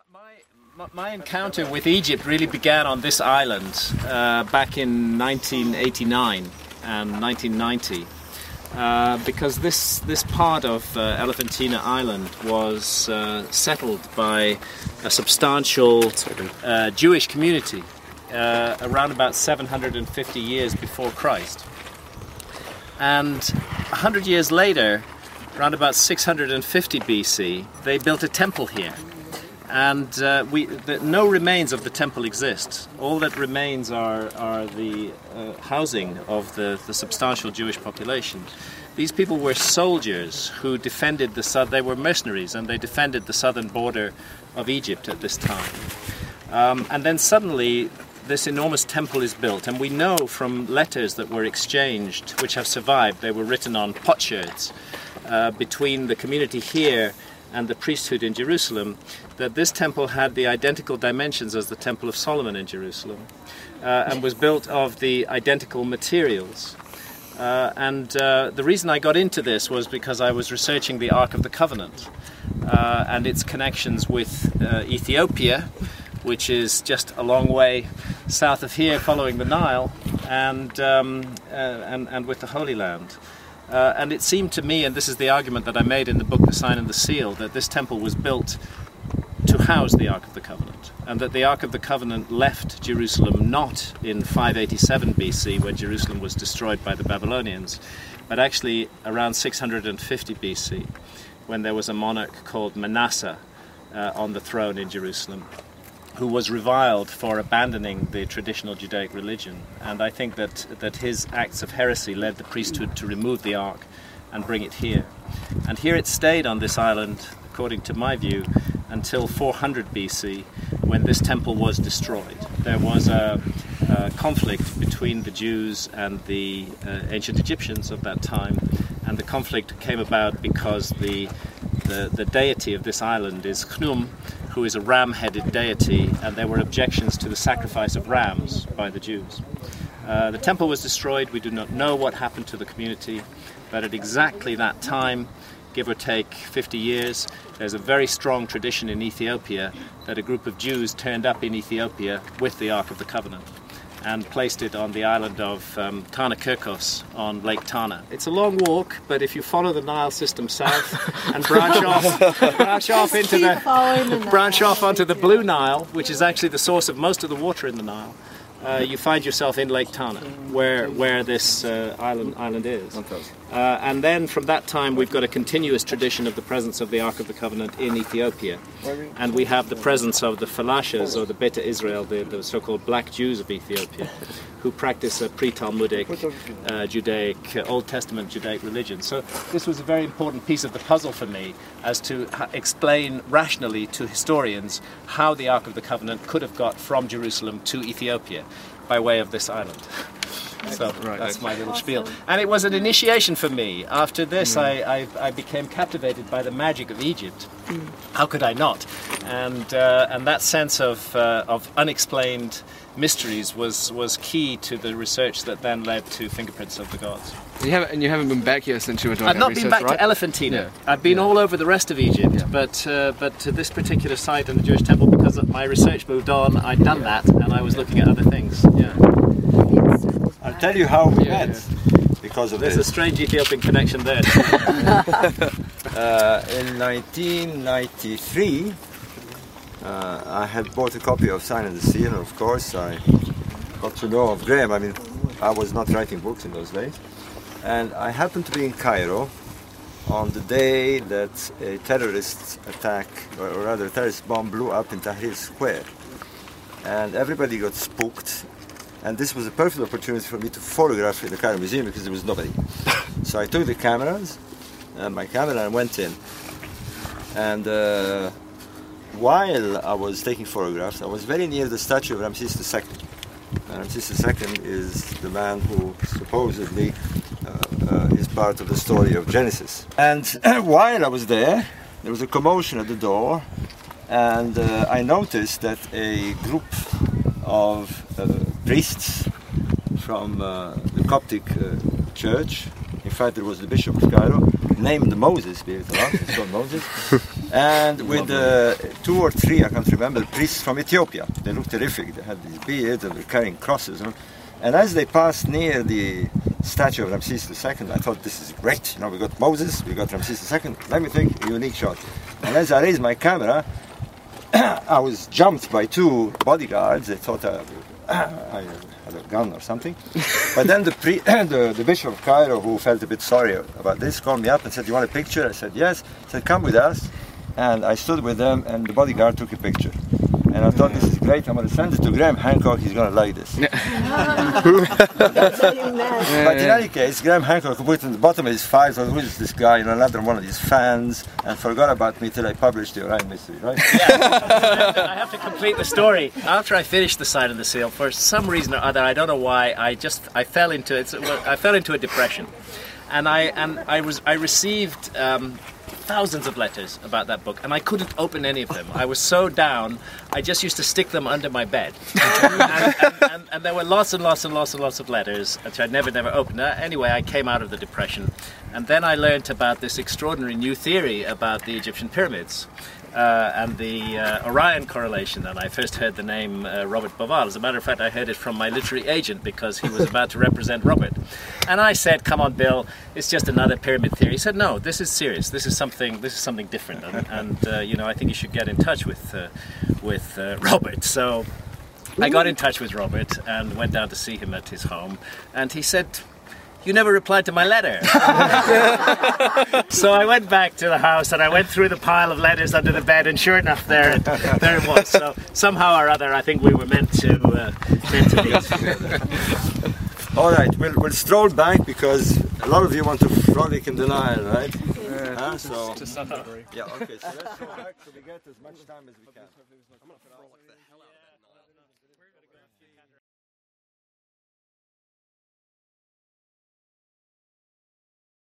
My encounter with Egypt really began on this island back in 1989 and 1990 because this part of Elephantina Island was settled by a substantial Jewish community around about 750 years before Christ. And 100 years later, around about 650 BC, they built a temple here. And no remains of the temple exist. All that remains are the housing of the substantial Jewish population. These people were soldiers who defended they were mercenaries, and they defended the southern border of Egypt at this time. And then suddenly this enormous temple is built, and we know from letters that were exchanged, which have survived, they were written on potsherds between the community here and the priesthood in Jerusalem, that this temple had the identical dimensions as the Temple of Solomon in Jerusalem, and was built of the identical materials. The reason I got into this was because I was researching the Ark of the Covenant and its connections with Ethiopia, which is just a long way south of here following the Nile, and with the Holy Land. And it seemed to me, and this is the argument that I made in the book The Sign and the Seal, that this temple was built to house the Ark of the Covenant, and that the Ark of the Covenant left Jerusalem not in 587 BC when Jerusalem was destroyed by the Babylonians, but actually around 650 BC when there was a monarch called Manasseh on the throne in Jerusalem, who was reviled for abandoning the traditional Judaic religion. And I think that his acts of heresy led the priesthood to remove the ark and bring it here. And here it stayed on this island, according to my view, until 400 BC, when this temple was destroyed. There was a conflict between the Jews and the ancient Egyptians of that time, and the conflict came about because the deity of this island is Khnum, who is a ram-headed deity, and there were objections to the sacrifice of rams by the Jews. The temple was destroyed. We do not know what happened to the community, but at exactly that time, give or take 50 years, there's a very strong tradition in Ethiopia that a group of Jews turned up in Ethiopia with the Ark of the Covenant and placed it on the island of Tana Kirkos on Lake Tana. It's a long walk, but if you follow the Nile system south and branch off onto the Blue Nile, which is actually the source of most of the water in the Nile, you find yourself in Lake Tana, where this island is. And then from that time we've got a continuous tradition of the presence of the Ark of the Covenant in Ethiopia. And we have the presence of the Falashas, or the Beta Israel, the so-called black Jews of Ethiopia, who practice a pre-Talmudic Judaic, Old Testament Judaic religion. So this was a very important piece of the puzzle for me as to explain rationally to historians how the Ark of the Covenant could have got from Jerusalem to Ethiopia by way of this island. So that's my little spiel. And it was an initiation for me. After this, I became captivated by the magic of Egypt. How could I not? And that sense of unexplained mysteries was key to the research that then led to Fingerprints of the Gods. You haven't been back here since you were doing I've not research, been back right? to Elephantina. Yeah. I've been all over the rest of Egypt, but to this particular site and the Jewish temple, because my research moved on, I'd done that, and I was looking at other things. Yeah. I'll tell you how we met because of There's this. a strange Ethiopian connection there. In 1993, I had bought a copy of Sign and the Seal, and of course I got to know of Graham. I mean, I was not writing books in those days. And I happened to be in Cairo on the day that a terrorist attack, or rather a terrorist bomb, blew up in Tahrir Square. And everybody got spooked. And this was a perfect opportunity for me to photograph in the Cairo Museum because there was nobody. So I took the cameras, my camera, and went in. And while I was taking photographs, I was very near the statue of Ramses II. Ramses II is the man who supposedly is part of the story of Genesis. And while I was there was a commotion at the door, and I noticed that a group of priests from the Coptic church, in fact there was the Bishop of Cairo, named Moses, believe it or not, his son Moses, And with 2 or 3, I can't remember, priests from Ethiopia. They looked terrific. They had these beards and were carrying crosses. And as they passed near the statue of Ramses II, I thought, this is great. We got Moses, we got Ramses II. Let me take a unique shot. And as I raised my camera, I was jumped by 2 bodyguards. They thought I had a gun or something. But then the Bishop of Cairo, who felt a bit sorry about this, called me up and said, "You want a picture?" I said, "Yes." He said, "Come with us." And I stood with them, and the bodyguard took a picture. And I thought, this is great. I'm going to send it to Graham Hancock. He's going to like this. But in any case, Graham Hancock put it in the bottom of his file, thought, who is this guy? Another one of his fans, and forgot about me till I published the Orion Mystery, right? Yeah. I have to complete the story. After I finished The Sign of the Seal, for some reason or other, I don't know why, I fell into it. I fell into a depression, and I received thousands of letters about that book, and I couldn't open any of them. I was so down, I just used to stick them under my bed. and there were lots and lots and lots and lots of letters, which I never opened. Anyway, I came out of the depression, and then I learned about this extraordinary new theory about the Egyptian pyramids. And the Orion correlation, and I first heard the name Robert Bauval. As a matter of fact, I heard it from my literary agent because he was about to represent Robert. And I said, "Come on, Bill, it's just another pyramid theory." He said, "No, this is serious. This is something different, and I think you should get in touch with Robert." So I got in touch with Robert and went down to see him at his home, and he said, "You never replied to my letter." So I went back to the house and I went through the pile of letters under the bed, and sure enough, there it was. So somehow or other, I think we were meant to meet. All right, we'll stroll back because a lot of you want to frolic in the Nile, right? Yeah, So to some degree. yeah, okay. So let's go back so we get as much time as we can.